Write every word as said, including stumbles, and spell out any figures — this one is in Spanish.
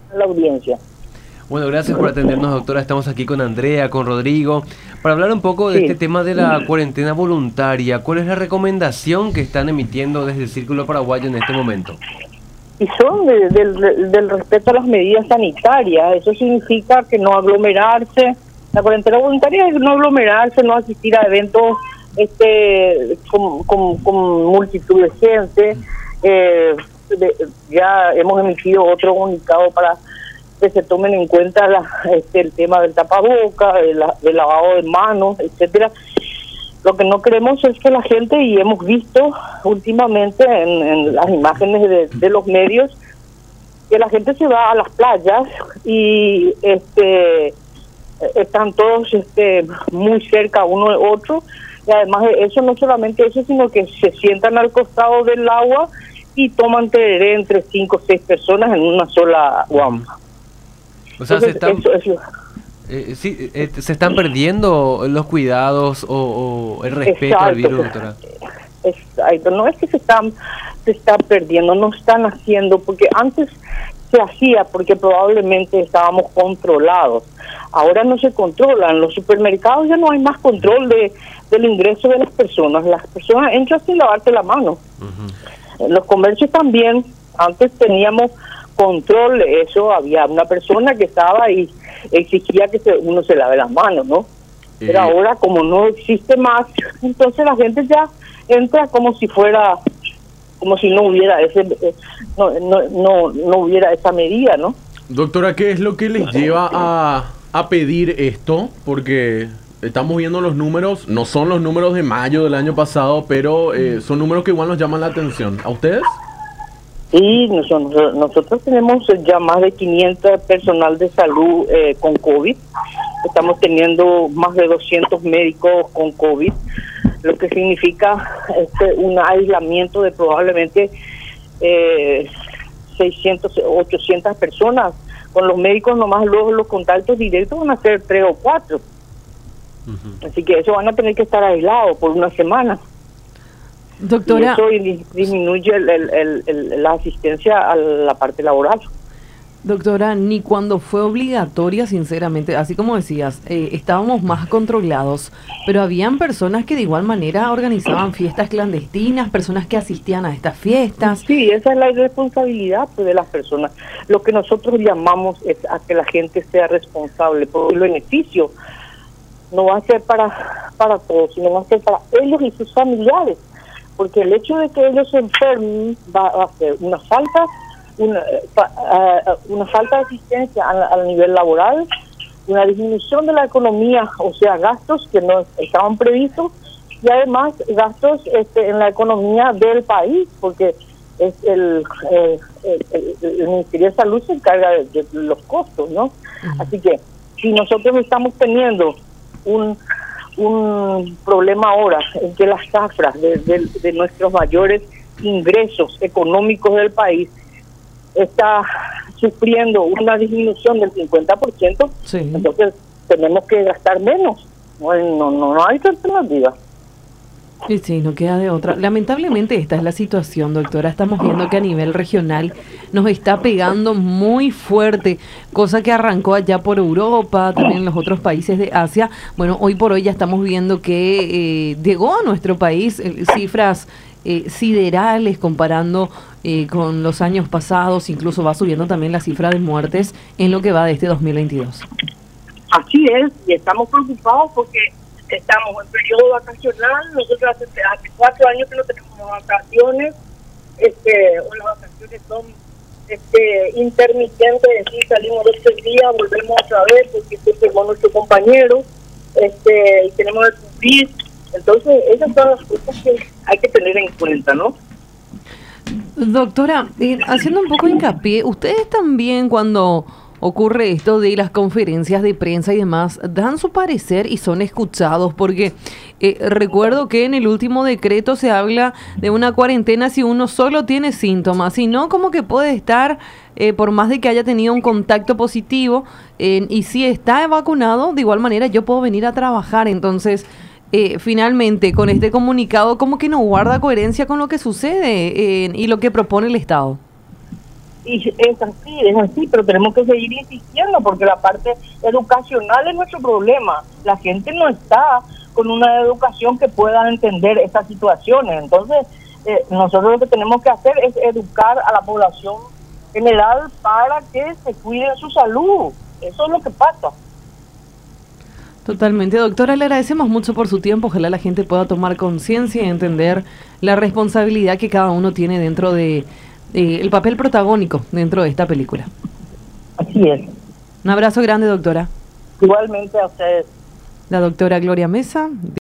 a la audiencia. Bueno, gracias por atendernos, doctora. Estamos aquí con Andrea, con Rodrigo, para hablar un poco de Sí. este tema de la cuarentena voluntaria. ¿Cuál es la recomendación que están emitiendo desde el Círculo Paraguayo en este momento? Y son de- del, del respeto a las medidas sanitarias. Eso significa que no aglomerarse. La cuarentena voluntaria es no aglomerarse, no asistir a eventos este con, con, con multitud de gente. Eh, de- ya hemos emitido otro comunicado para que se tomen en cuenta la, este, el tema del tapaboca, del, del lavado de manos, etcétera. Lo que no queremos es que la gente, y hemos visto últimamente en, en las imágenes de, de los medios, que la gente se va a las playas y este están todos este muy cerca uno de otro, y además de eso, no solamente eso, sino que se sientan al costado del agua y toman tereré entre cinco o seis personas en una sola guampa. O sea, se Entonces, están, eso, eso, eh, sí, eh, se están perdiendo los cuidados o, o el respeto al exacto, virus, doctora. exacto, no es que se están se está perdiendo, no están haciendo, porque antes se hacía porque probablemente estábamos controlados. Ahora no se controlan. En los supermercados ya no hay más control de del ingreso de las personas. Las personas entran sin lavarte la mano. Ujú. En los comercios también, antes teníamos control de eso, había una persona que estaba y exigía que se, uno se lave las manos, ¿no? Pero Eh, ahora, como no existe más, entonces la gente ya entra como si fuera, como si no hubiera ese, eh, no, no, no, no hubiera esa medida, ¿no? Doctora, ¿qué es lo que les lleva a, a pedir esto? Porque estamos viendo los números, no son los números de mayo del año pasado, pero eh, son números que igual nos llaman la atención. ¿A ustedes? Sí, nosotros, nosotros tenemos ya más de quinientos personal de salud eh, con COVID. Estamos teniendo más de doscientos médicos con COVID, lo que significa este, un aislamiento de probablemente eh, seiscientas, ochocientas personas. Con los médicos nomás luego los contactos directos van a ser tres o cuatro. ujú. Así que eso van a tener que estar aislados por una semana. Doctora, Y eso di- disminuye el, el, el, el- la asistencia a la parte laboral. doctora, ni cuando fue obligatoria, sinceramente, así como decías, eh, estábamos más controlados, pero habían personas que de igual manera organizaban fiestas clandestinas, personas que asistían a estas fiestas. Sí, esa es la irresponsabilidad pues, de las personas. Lo que nosotros llamamos es a que la gente sea responsable, porque el beneficio no va a ser para, para todos, sino va a ser para ellos y sus familiares, porque el hecho de que ellos se enfermen va a ser una falta una, fa- ah, una falta de asistencia al, al nivel laboral, una disminución de la economía, o sea, gastos que no estaban previstos, y además gastos este, en la economía del país, porque es el, eh, el, el- el Ministerio de Salud se encarga de, de los costos, ¿no? Así que si nosotros estamos teniendo un un problema ahora en que las cifras de, de, de nuestros mayores ingresos económicos del país está sufriendo una disminución del cincuenta por ciento, Sí. entonces tenemos que gastar menos. No, no, no, no hay alternativa. Y sí, no queda de otra. Lamentablemente esta es la situación, doctora. Estamos viendo que a nivel regional nos está pegando muy fuerte, cosa que arrancó allá por Europa, también en los otros países de Asia. Bueno, hoy por hoy ya estamos viendo que eh, llegó a nuestro país eh, cifras eh, siderales comparando eh, con los años pasados. Incluso va subiendo también la cifra de muertes en lo que va de este dos mil veintidós. Así es, y estamos preocupados porque estamos en periodo vacacional. Nosotros hace, hace cuatro años que no tenemos vacaciones, este, o las vacaciones son este, intermitentes, es decir, salimos dos tres días, volvemos otra vez porque se enfermó nuestro compañero, este, y tenemos que cumplir. Entonces, esas son las cosas que hay que tener en cuenta, ¿no? Doctora, eh, haciendo un poco de hincapié, ustedes también cuando ocurre esto de las conferencias de prensa y demás, dan su parecer y son escuchados, porque eh, recuerdo que en el último decreto se habla de una cuarentena si uno solo tiene síntomas, si no, como que puede estar, eh, por más de que haya tenido un contacto positivo, eh, y si está vacunado, de igual manera yo puedo venir a trabajar. Entonces, eh, finalmente, con este comunicado, como que no guarda coherencia con lo que sucede eh, y lo que propone el Estado. Y es así, es así, pero tenemos que seguir insistiendo porque la parte educacional es nuestro problema. La gente no está con una educación que pueda entender estas situaciones. Entonces, eh, nosotros lo que tenemos que hacer es educar a la población general para que se cuide su salud. Eso es lo que pasa. Totalmente. Doctora, le agradecemos mucho por su tiempo. Ojalá la gente pueda tomar conciencia y entender la responsabilidad que cada uno tiene dentro de eh, el papel protagónico dentro de esta película. Así es. Un abrazo grande, doctora. Igualmente a ustedes. La doctora Gloria Mesa.